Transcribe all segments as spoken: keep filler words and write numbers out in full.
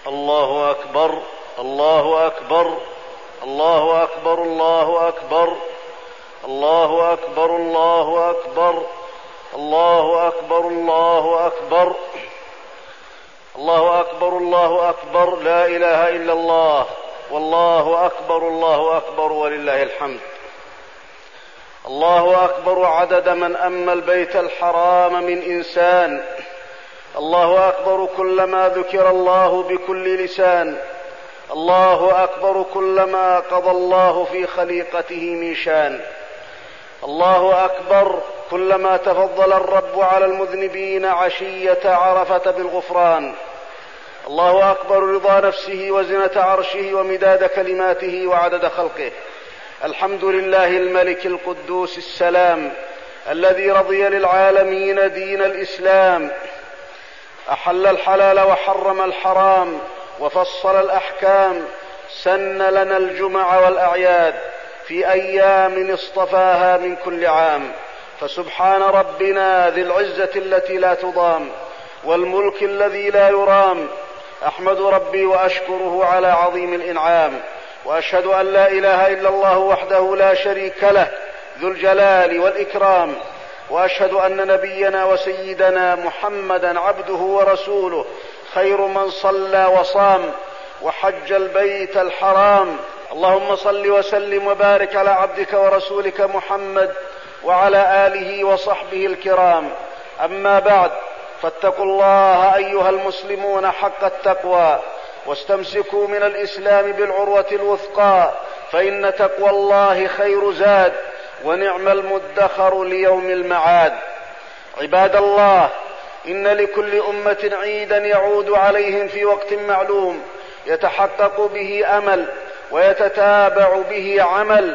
الله أكبر الله أكبر الله أكبر الله أكبر الله أكبر الله أكبر الله أكبر الله أكبر الله أكبر الله أكبر لا إله إلا الله والله أكبر الله أكبر ولله الحمد. الله أكبر عدد من أما البيت الحرام من إنسان. الله أكبر كلما ذكر الله بكل لسان. الله أكبر كلما قضى الله في خليقته من شان. الله أكبر كلما تفضل الرب على المذنبين عشية عرفة بالغفران. الله أكبر رضا نفسه وزنة عرشه ومداد كلماته وعدد خلقه. الحمد لله الملك القدوس السلام الذي رضي للعالمين دين الإسلام. أحل الحلال وحرم الحرام وفصل الأحكام. سن لنا الجمع والأعياد في أيام اصطفاها من كل عام. فسبحان ربنا ذي العزة التي لا تضام والملك الذي لا يرام. أحمد ربي وأشكره على عظيم الإنعام، وأشهد أن لا إله إلا الله وحده لا شريك له ذو الجلال والإكرام. وأشهد أن نبينا وسيدنا محمدا عبده ورسوله خير من صلى وصام وحج البيت الحرام. اللهم صل وسلم وبارك على عبدك ورسولك محمد وعلى آله وصحبه الكرام. أما بعد، فاتقوا الله أيها المسلمون حق التقوى، واستمسكوا من الإسلام بالعروة الوثقى، فإن تقوى الله خير زاد ونعم المدخر ليوم المعاد. عباد الله، إن لكل أمة عيدا يعود عليهم في وقت معلوم يتحقق به أمل ويتتابع به عمل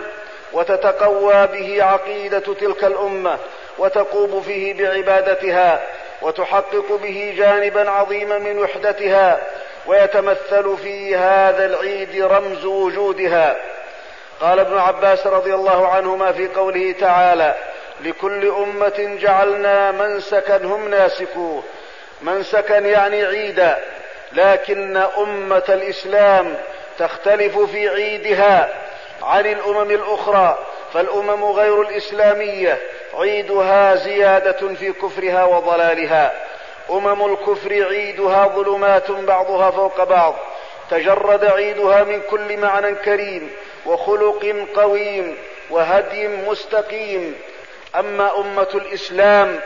وتتقوى به عقيدة تلك الأمة وتقوم فيه بعبادتها وتحقق به جانبا عظيما من وحدتها، ويتمثل في هذا العيد رمز وجودها. قال ابن عباس رضي الله عنهما في قوله تعالى: لكل أمة جعلنا منسكا هم ناسكوه. منسكا يعني عيدا، لكن أمة الإسلام تختلف في عيدها عن الأمم الأخرى، فالأمم غير الإسلامية عيدها زيادة في كفرها وضلالها. أمم الكفر عيدها ظلمات بعضها فوق بعض، تجرد عيدها من كل معنى كريم وخلق قويم وهدي مستقيم. أما أمة الإسلام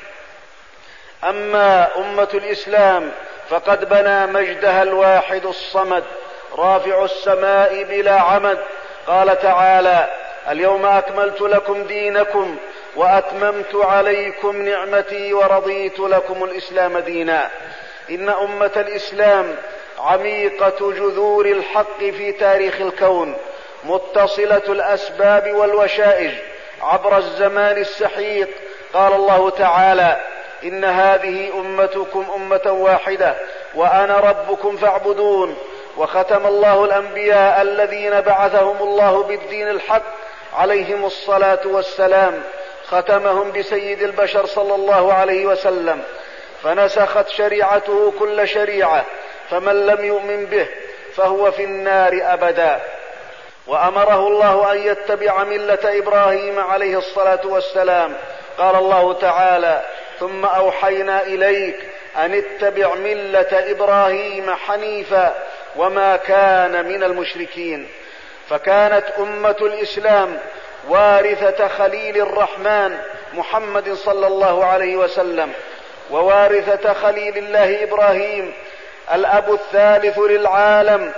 أما أمة الإسلام فقد بنى مجدها الواحد الصمد رافع السماء بلا عمد. قال تعالى: اليوم أكملت لكم دينكم وأتممت عليكم نعمتي ورضيت لكم الإسلام دينا. إن أمة الإسلام عميقة جذور الحق في تاريخ الكون، متصلة الأسباب والوشائج عبر الزمان السحيق. قال الله تعالى: إن هذه أمتكم أمة واحدة وأنا ربكم فاعبدون. وختم الله الأنبياء الذين بعثهم الله بالدين الحق عليهم الصلاة والسلام، ختمهم بسيد البشر صلى الله عليه وسلم، فنسخت شريعته كل شريعة، فمن لم يؤمن به فهو في النار أبدا. وأمره الله أن يتبع ملة إبراهيم عليه الصلاة والسلام. قال الله تعالى: ثم أوحينا إليك أن اتبع ملة إبراهيم حنيفا وما كان من المشركين. فكانت أمة الإسلام وارثة خليل الرحمن محمد صلى الله عليه وسلم، ووارثة خليل الله إبراهيم الأب الثالث للعالم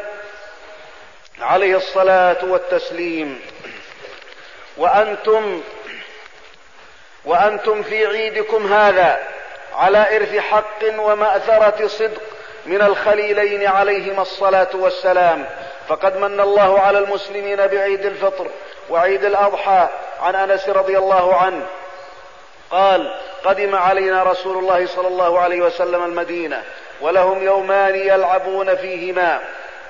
عليه الصلاة والتسليم. وأنتم وأنتم في عيدكم هذا على إرث حق ومأثرة صدق من الخليلين عليهما الصلاة والسلام. فقد من الله على المسلمين بعيد الفطر وعيد الأضحى. عن أنس رضي الله عنه قال: قدم علينا رسول الله صلى الله عليه وسلم المدينة ولهم يومان يلعبون فيهما،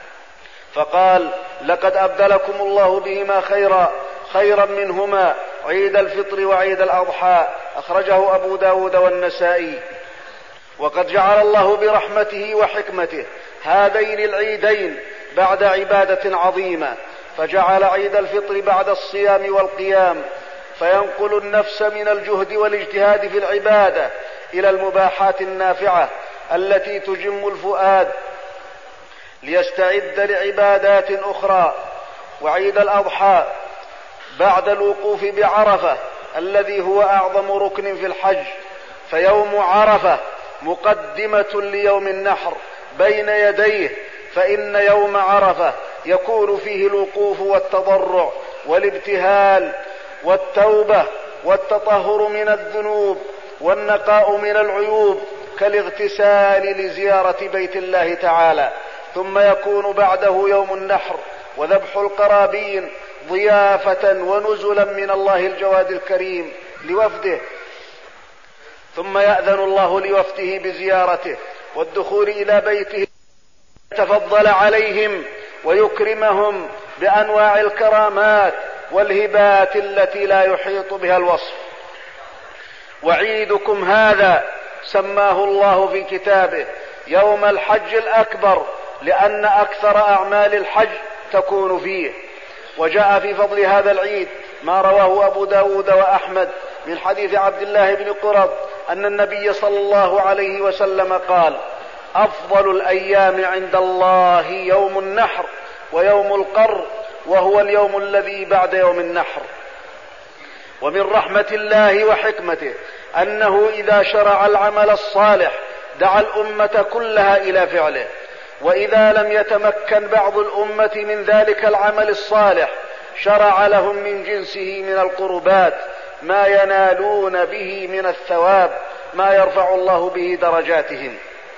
فقال: لقد أبدلكم الله بهما خيرا خيرا منهما عيد الفطر وعيد الأضحى. أخرجه أبو داود والنسائي. وقد جعل الله برحمته وحكمته هذين العيدين بعد عبادة عظيمة، فجعل عيد الفطر بعد الصيام والقيام، فينقل النفس من الجهد والاجتهاد في العبادة إلى المباحات النافعة التي تجم الفؤاد ليستعد لعبادات أخرى. وعيد الأضحى بعد الوقوف بعرفة الذي هو أعظم ركن في الحج، فيوم عرفة مقدمة ليوم النحر بين يديه، فإن يوم عرفة يكون فيه الوقوف والتضرع والابتهال والتوبة والتطهر من الذنوب والنقاء من العيوب كالاغتسال لزيارة بيت الله تعالى. ثم يكون بعده يوم النحر وذبح القرابين ضيافة ونزلا من الله الجواد الكريم لوفده، ثم يأذن الله لوفده بزيارته والدخول إلى بيته، يتفضل عليهم ويكرمهم بأنواع الكرامات والهبات التي لا يحيط بها الوصف. وعيدكم هذا سماه الله في كتابه يوم الحج الأكبر، لأن أكثر أعمال الحج تكون فيه. وجاء في فضل هذا العيد ما رواه أبو داود وأحمد من حديث عبد الله بن قرظ أن النبي صلى الله عليه وسلم قال: أفضل الأيام عند الله يوم النحر ويوم القر، وهو اليوم الذي بعد يوم النحر. ومن رحمة الله وحكمته أنه إذا شرع العمل الصالح دعا الأمة كلها إلى فعله، وإذا لم يتمكن بعض الأمة من ذلك العمل الصالح شرع لهم من جنسه من القربات ما ينالون به من الثواب ما يرفع الله به درجاتهم.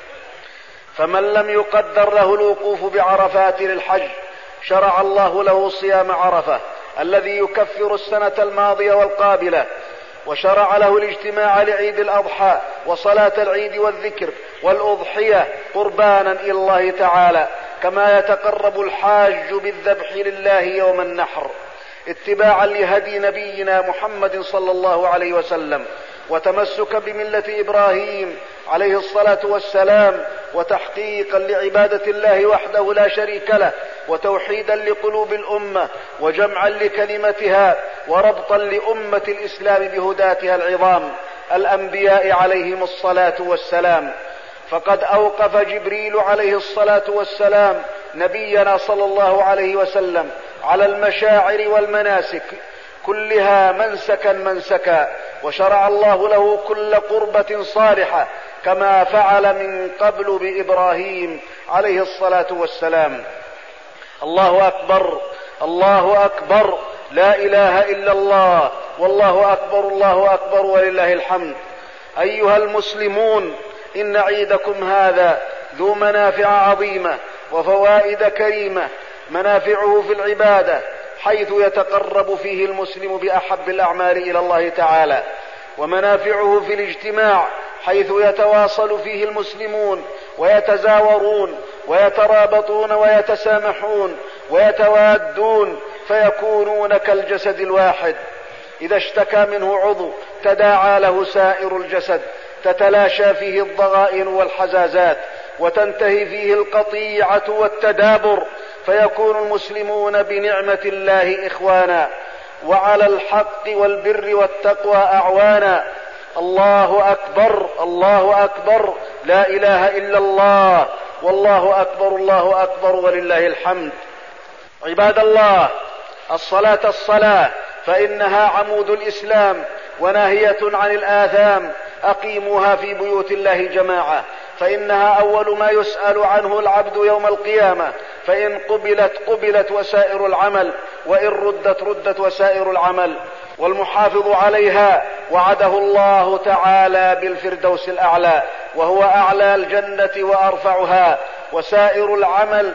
فمن لم يقدر له الوقوف بعرفات للحج شرع الله له صيام عرفة الذي يكفر السنة الماضية والقابلة، وشرع له الاجتماع لعيد الأضحى وصلاة العيد والذكر والأضحية قربانا إلى الله تعالى، كما يتقرب الحاج بالذبح لله يوم النحر اتباعا لهدي نبينا محمد صلى الله عليه وسلم، وتمسكا بملة إبراهيم عليه الصلاة والسلام، وتحقيقا لعبادة الله وحده لا شريك له، وتوحيدا لقلوب الأمة، وجمعا لكلمتها، وربطا لأمة الإسلام بهداتها العظام الأنبياء عليهم الصلاة والسلام. فقد أوقف جبريل عليه الصلاة والسلام نبينا صلى الله عليه وسلم على المشاعر والمناسك كلها منسكا منسكا، وشرع الله له كل قربة صالحة كما فعل من قبل بإبراهيم عليه الصلاة والسلام. الله أكبر، الله أكبر، لا إله إلا الله، والله أكبر، الله أكبر، ولله الحمد. أيها المسلمون، إن عيدكم هذا ذو منافع عظيمة وفوائد كريمة، منافعه في العبادة حيث يتقرب فيه المسلم بأحب الأعمال إلى الله تعالى، ومنافعه في الاجتماع حيث يتواصل فيه المسلمون ويتزاورون ويترابطون ويتسامحون ويتوادون فيكونون كالجسد الواحد، إذا اشتكى منه عضو تداعى له سائر الجسد، تتلاشى فيه الضغائن والحزازات، وتنتهي فيه القطيعة والتدابر، فيكون المسلمون بنعمة الله إخوانا، وعلى الحق والبر والتقوى أعوانا. الله أكبر، الله أكبر، لا إله إلا الله، والله أكبر، الله أكبر، ولله الحمد. عباد الله، الصلاة الصلاة فإنها عمود الإسلام وناهية عن الآثام، أقيموها في بيوت الله جماعة، فإنها أول ما يسأل عنه العبد يوم القيامة، فإن قبلت قبلت وسائر العمل، وإن ردت ردت وسائر العمل. والمحافظ عليها وعده الله تعالى بالفردوس الأعلى، وهو أعلى الجنة وأرفعها، وسائر العمل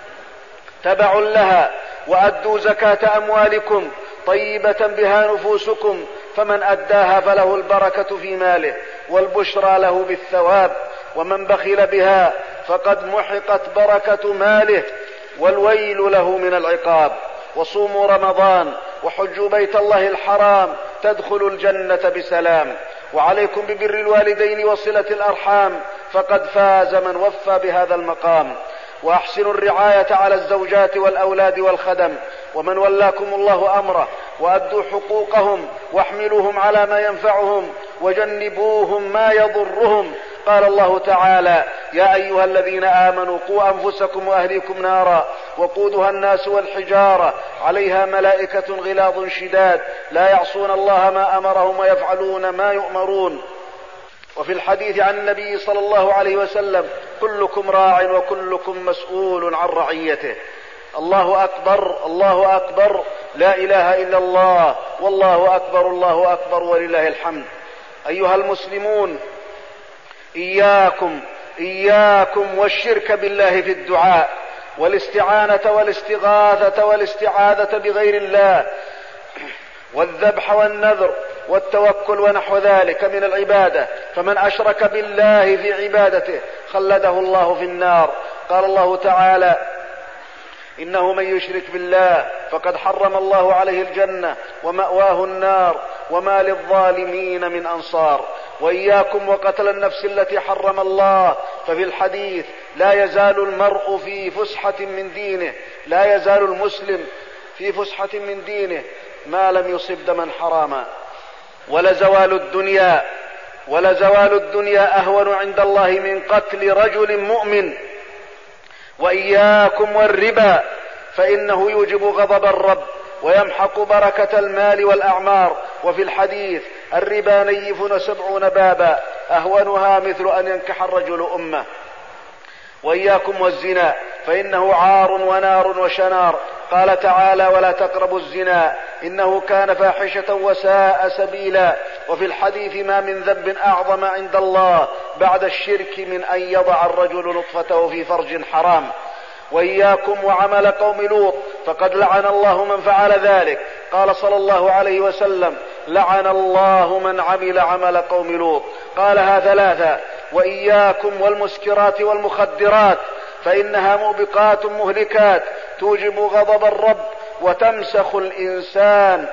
تبع لها. وأدوا زكاة أموالكم طيبة بها نفوسكم، فمن أداها فله البركة في ماله والبشرى له بالثواب، ومن بخل بها فقد محقت بركة ماله والويل له من العقاب. وصوموا رمضان وحجوا بيت الله الحرام تدخلوا الجنة بسلام. وعليكم ببر الوالدين وصلة الأرحام، فقد فاز من وفى بهذا المقام. وأحسنوا الرعاية على الزوجات والأولاد والخدم ومن ولاكم الله أمره، وأدوا حقوقهم واحملوهم على ما ينفعهم وجنبوهم ما يضرهم. قال الله تعالى: يا أيها الذين آمنوا قوا أنفسكم وأهليكم نارا وقودها الناس والحجارة عليها ملائكة غلاظ شداد لا يعصون الله ما أمرهم ويفعلون ما يؤمرون. وفي الحديث عن النبي صلى الله عليه وسلم: كلكم راع وكلكم مسؤول عن رعيته. الله أكبر، الله أكبر، لا إله إلا الله، والله أكبر، الله أكبر، ولله الحمد. أيها المسلمون، إياكم إياكم والشرك بالله في الدعاء والاستعانة والاستغاثة والاستعاذة بغير الله والذبح والنذر والتوكل ونحو ذلك من العبادة، فمن أشرك بالله في عبادته خلده الله في النار. قال الله تعالى: إنه من يشرك بالله فقد حرم الله عليه الجنة ومأواه النار وما للظالمين من أنصار. وإياكم وقتل النفس التي حرم الله، ففي الحديث: لا يزال المرء في فسحة من دينه، لا يزال المسلم في فسحة من دينه ما لم يصب دما حراما. ولزوال الدنيا ولزوال الدنيا أهون عند الله من قتل رجل مؤمن. وإياكم والربا فإنه يوجب غضب الرب ويمحق بركة المال والأعمار. وفي الحديث: الربا نيف وسبعون بابا أهونها مثل أن ينكح الرجل أمه. وإياكم والزنا فإنه عار ونار وشنار. قال تعالى: ولا تقربوا الزنا إنه كان فاحشة وساء سبيلا. وفي الحديث: ما من ذنب أعظم عند الله بعد الشرك من أن يضع الرجل نطفته في فرج حرام. وإياكم وعمل قوم لوط فقد لعن الله من فعل ذلك. قال صلى الله عليه وسلم: لعن الله من عمل عمل قوم لوط. قالها ثلاثة. وإياكم والمسكرات والمخدرات فإنها موبقات مهلكات توجب غضب الرب وتمسخ الإنسان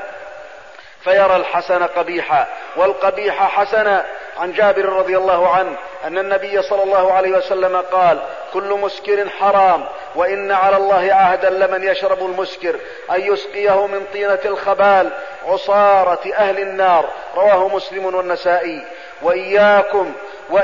فيرى الحسن قبيحا والقبيح حسنا. عن جابر رضي الله عنه أن النبي صلى الله عليه وسلم قال: كل مسكر حرام، وإن على الله عهدا لمن يشرب المسكر أن يسقيه من طينة الخبال عصارة أهل النار. رواه مسلم والنسائي. وإياكم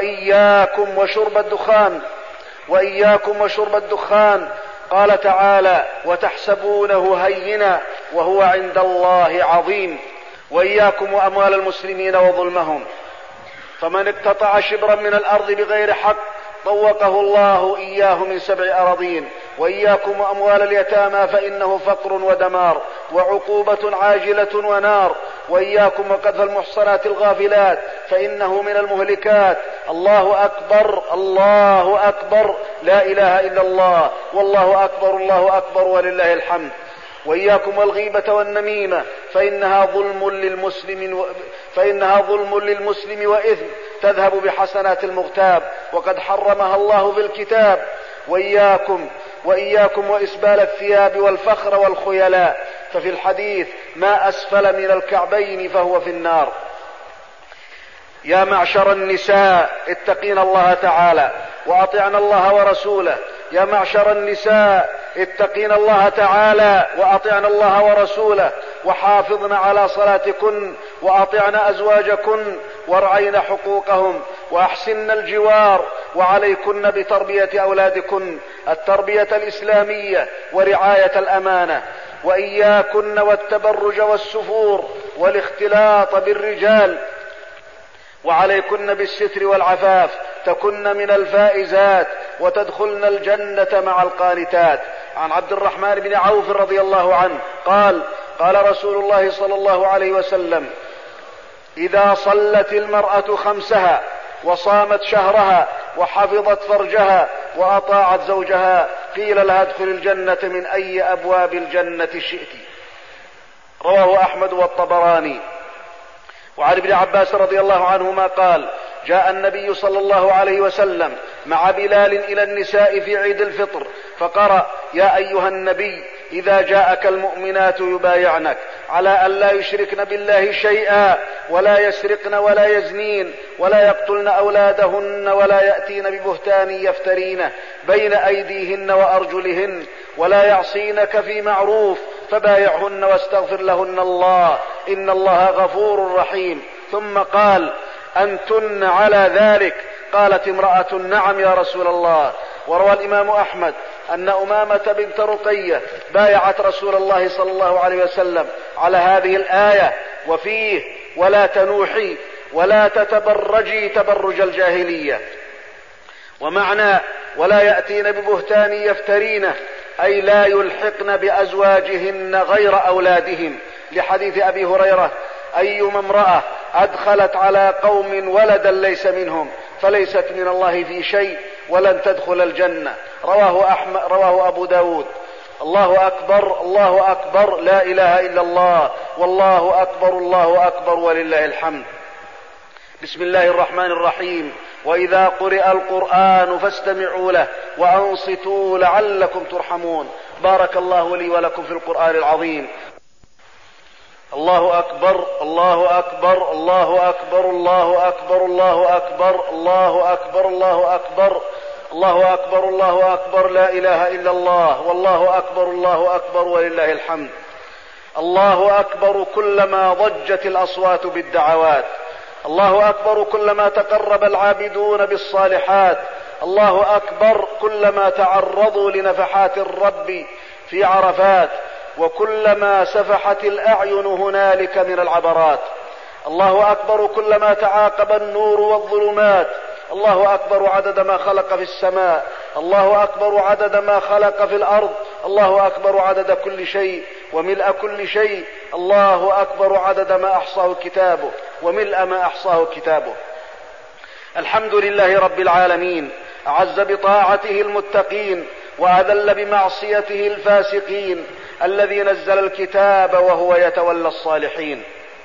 وإياكم وشرب الدخان وإياكم وشرب الدخان قال تعالى: وتحسبونه هينا وهو عند الله عظيم. وإياكم وأموال المسلمين وظلمهم، فمن اقتطع شبرا من الأرض بغير حق طوقه الله إياه من سبع أراضين. وإياكم وأموال اليتامى فإنه فقر ودمار وعقوبة عاجلة ونار. وإياكم وقذف المحصنات الغافلات فإنه من المهلكات. الله أكبر، الله أكبر، لا إله إلا الله، والله أكبر، الله أكبر، ولله الحمد. وإياكم والغيبة والنميمة فإنها ظلم للمسلم و... فإنها ظلم للمسلم وإثم تذهب بحسنات المغتاب وقد حرمها الله في الكتاب. وإياكم وإياكم وإسبال الثياب والفخر والخيلاء، ففي الحديث: ما أسفل من الكعبين فهو في النار. يا معشر النساء اتقين الله تعالى وأطعن الله ورسوله. يا معشر النساء اتقين الله تعالى وأطعن الله ورسوله وحافظن على صلاتكن وأطعن أزواجكن وارعين حقوقهم وأحسن الجوار، وعليكن بتربية أولادكن التربية الإسلامية ورعاية الأمانة. وإياكن والتبرج والسفور والاختلاط بالرجال، وعليكن بالستر والعفاف تكن من الفائزات وتدخلن الجنة مع القانتات. عن عبد الرحمن بن عوف رضي الله عنه قال: قال رسول الله صلى الله عليه وسلم: إذا صلت المرأة خمسها وصامت شهرها وحفظت فرجها وأطاعت زوجها قيل لها ادخل الجنة من أي أبواب الجنة شئت. رواه أحمد والطبراني. وعن ابن عباس رضي الله عنهما قال: جاء النبي صلى الله عليه وسلم مع بلال إلى النساء في عيد الفطر فقرأ: يا أيها النبي إذا جاءك المؤمنات يبايعنك على أن لا يشركن بالله شيئا ولا يسرقن ولا يزنين ولا يقتلن أولادهن ولا يأتين ببهتان يفترينه بين أيديهن وأرجلهن ولا يعصينك في معروف فبايعهن واستغفر لهن الله إن الله غفور رحيم. ثم قال: أنتن على ذلك؟ قالت امرأة: نعم يا رسول الله. وروى الإمام أحمد أن أمامة بنت رقية بايعت رسول الله صلى الله عليه وسلم على هذه الآية وفيه: ولا تنوحي ولا تتبرجي تبرج الجاهلية. ومعنى ولا يأتين ببهتان يفترينه أي لا يلحقن بأزواجهن غير أولادهم، لحديث أبي هريرة: أيما امرأة أدخلت على قوم ولدا ليس منهم فليست من الله في شيء ولن تدخل الجنة. رواه أحمد رواه أبو داود. الله أكبر الله أكبر لا إله إلا الله والله أكبر الله أكبر ولله الحمد. بسم الله الرحمن الرحيم. وإذا قرئ القرآن فاستمعوا له وأنصتوا لعلكم ترحمون. بارك الله لي ولكم في القرآن العظيم. الله أكبر الله أكبر الله أكبر الله أكبر الله أكبر الله أكبر الله أكبر الله أكبر الله أكبر لا إله إلا الله والله أكبر الله أكبر ولله الحمد. الله أكبر كلما ضجت الأصوات بالدعوات. الله أكبر كلما تقرب العابدون بالصالحات. الله أكبر كلما تعرضوا لنفحات الرب في عرفات وكلما سفحت الأعين هنالك من العبرات. الله أكبر كلما تعاقب النور والظلمات. الله أكبر عدد ما خلق في السماء. الله أكبر عدد ما خلق في الأرض. الله أكبر عدد كل شيء وملء كل شيء. الله أكبر عدد ما أحصاه كتابه وملء ما أحصاه كتابه. الحمد لله رب العالمين، أعز بطاعته المتقين وأذل بمعصيته الفاسقين، الذي نزل الكتاب وهو يتولى الصالحين.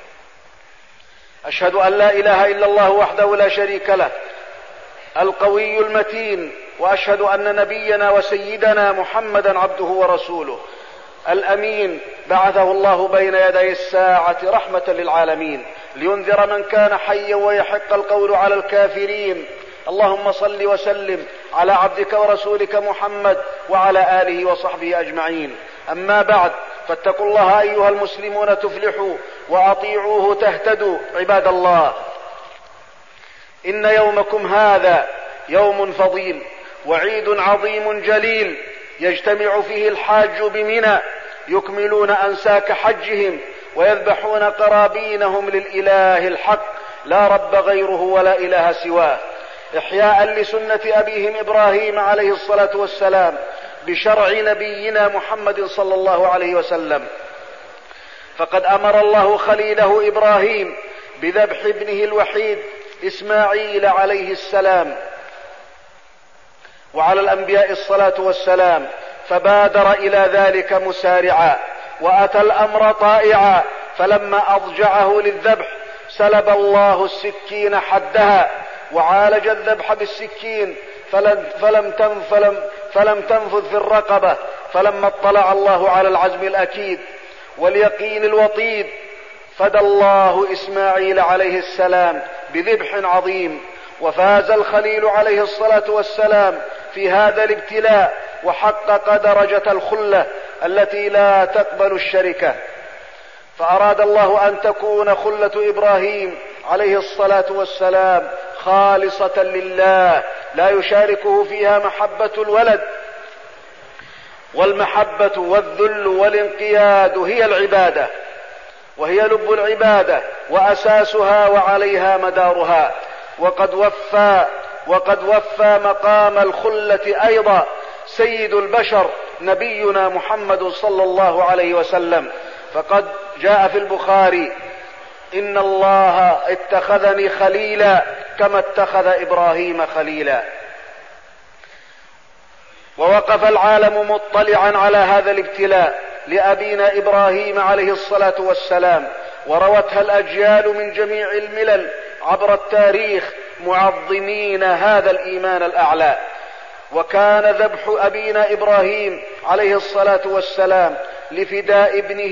أشهد أن لا إله إلا الله وحده لا شريك له القوي المتين، وأشهد أن نبينا وسيدنا محمدا عبده ورسوله الأمين، بعثه الله بين يدي الساعة رحمة للعالمين لينذر من كان حيا ويحق القول على الكافرين. اللهم صل وسلم على عبدك ورسولك محمد وعلى آله وصحبه أجمعين. أما بعد، فاتقوا الله أيها المسلمون تفلحوا وأطيعوه تهتدوا. عباد الله، إن يومكم هذا يوم فضيل وعيد عظيم جليل يجتمع فيه الحاج بمنى يكملون أنساك حجهم ويذبحون قرابينهم للإله الحق لا رب غيره ولا إله سواه، إحياء لسنة أبيهم إبراهيم عليه الصلاة والسلام بشرع نبينا محمد صلى الله عليه وسلم. فقد أمر الله خليله إبراهيم بذبح ابنه الوحيد إسماعيل عليه السلام وعلى الأنبياء الصلاة والسلام، فبادر إلى ذلك مسارعا وأتى الأمر طائعا، فلما أضجعه للذبح سلب الله السكين حدها وعالج الذبح بالسكين فلم, فلم, فلم, فلم تنفذ في الرقبة. فلما اطلع الله على العزم الأكيد واليقين الوطيد فدى الله إسماعيل عليه السلام بذبح عظيم، وفاز الخليل عليه الصلاة والسلام في هذا الابتلاء وحقق درجة الخلة التي لا تقبل الشركة. فأراد الله أن تكون خلة إبراهيم عليه الصلاة والسلام خالصة لله لا يشاركه فيها محبة الولد، والمحبة والذل والانقياد هي العبادة، وهي لب العبادة وأساسها وعليها مدارها. وقد وفى وقد وفى مقام الخلة أيضا سيد البشر نبينا محمد صلى الله عليه وسلم، فقد جاء في البخاري: إن الله اتخذني خليلا كما اتخذ إبراهيم خليلا. ووقف العالم مطلعا على هذا الابتلاء لأبينا إبراهيم عليه الصلاة والسلام، وروتها الأجيال من جميع الملل عبر التاريخ معظمين هذا الإيمان الأعلى. وكان ذبح أبينا إبراهيم عليه الصلاة والسلام لفداء ابنه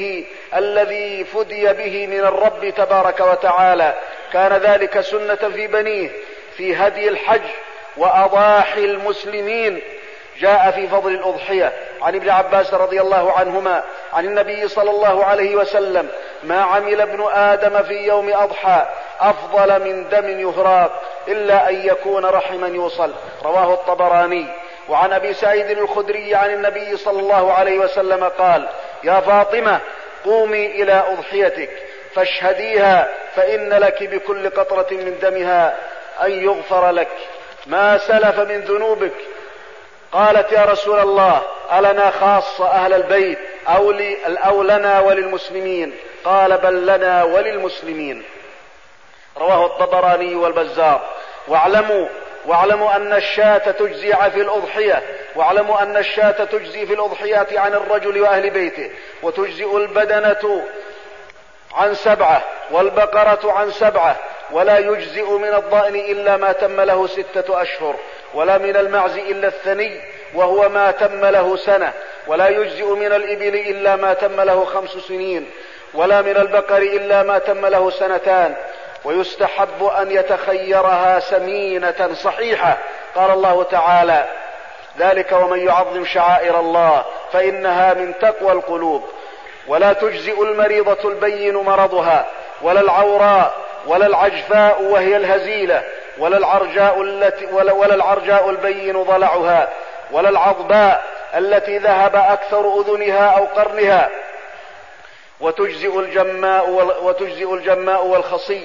الذي فدي به من الرب تبارك وتعالى. كان ذلك سنة في بنيه في هدي الحج وأضاحي المسلمين. جاء في فضل الأضحية عن ابن عباس رضي الله عنهما عن النبي صلى الله عليه وسلم: ما عمل ابن آدم في يوم أضحى أفضل من دم يهراق إلا أن يكون رحما يوصل. رواه الطبراني. وعن أبي سعيد الخدري عن النبي صلى الله عليه وسلم قال: يا فاطمة قومي إلى أضحيتك فاشهديها، فإن لك بكل قطرة من دمها أن يغفر لك ما سلف من ذنوبك. قالت: يا رسول الله ألنا خاصة أهل البيت أو, أو لنا وللمسلمين؟ قال: بل لنا وللمسلمين. رواه الطبراني والبزار. واعلموا واعلموا أن الشاة تجزي في الأضحية واعلموا أن الشاة تجزي في الأضحيات عن الرجل وأهل بيته، وتجزئ البدنة عن سبعة والبقرة عن سبعة، ولا يجزئ من الضأن إلا ما تم له ستة أشهر، ولا من المعز إلا الثني وهو ما تم له سنة، ولا يجزئ من الإبل إلا ما تم له خمس سنين، ولا من البقر إلا ما تم له سنتان. ويستحب أن يتخيرها سمينة صحيحة. قال الله تعالى: ذلك ومن يعظم شعائر الله فإنها من تقوى القلوب. ولا تجزئ المريضة البين مرضها، ولا العوراء، ولا العجفاء وهي الهزيلة، ولا العرجاء, التي ولا, ولا العرجاء البين ضلعها، ولا العضباء التي ذهب أكثر أذنها أو قرنها. وتجزئ الجماء, وتجزئ الجماء والخصي.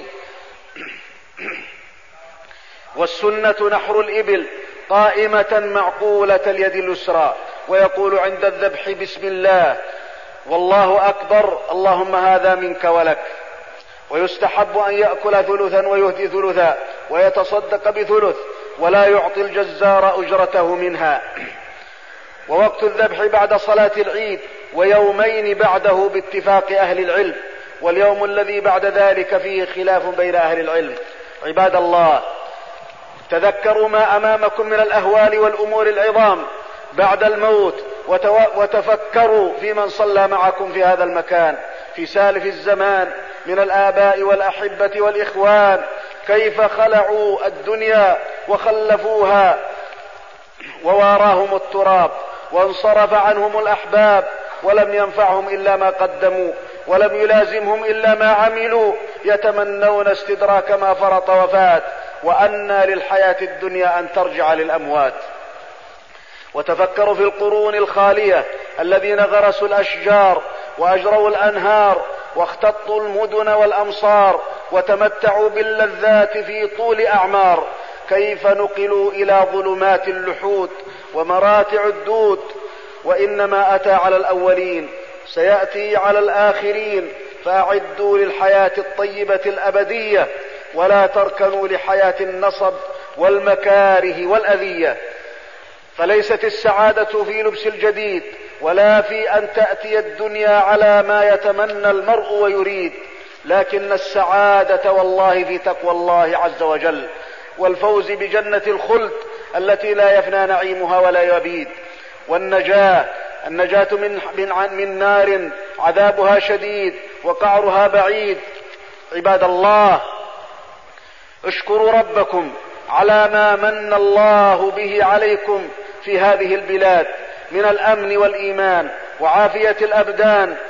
والسنة نحر الإبل قائمة معقولة اليد اليسرى، ويقول عند الذبح: بسم الله والله أكبر، اللهم هذا منك ولك. ويستحب أن يأكل ثلثا ويهدي ثلثا ويتصدق بثلث، ولا يعطي الجزار أجرته منها. ووقت الذبح بعد صلاة العيد ويومين بعده باتفاق أهل العلم، واليوم الذي بعد ذلك فيه خلاف بين أهل العلم. عباد الله، تذكروا ما أمامكم من الأهوال والأمور العظام بعد الموت، وتفكروا في من صلى معكم في هذا المكان في سالف الزمان من الآباء والأحبة والإخوان، كيف خلعوا الدنيا وخلفوها وواراهم التراب، وانصرف عنهم الأحباب ولم ينفعهم إلا ما قدموا، ولم يلازمهم إلا ما عملوا، يتمنون استدراك ما فرط وفات، وأنى للحياة الدنيا أن ترجع للأموات. وتفكروا في القرون الخالية الذين غرسوا الأشجار وأجروا الأنهار واختطوا المدن والأمصار وتمتعوا باللذات في طول أعمار، كيف نقلوا إلى ظلمات اللحود ومراتع الدود. وإنما أتى على الأولين سيأتي على الآخرين، فأعدوا للحياة الطيبة الأبدية، ولا تركنوا لحياة النصب والمكاره والأذية. فليست السعادة في لبس الجديد، ولا في أن تأتي الدنيا على ما يتمنى المرء ويريد، لكن السعادة والله في تقوى الله عز وجل، والفوز بجنة الخلد التي لا يفنى نعيمها ولا يبيد، والنجاة النجاة من, من, من نار عذابها شديد وقعرها بعيد. عباد الله، اشكروا ربكم على ما من الله به عليكم في هذه البلاد من الأمن والإيمان وعافية الأبدان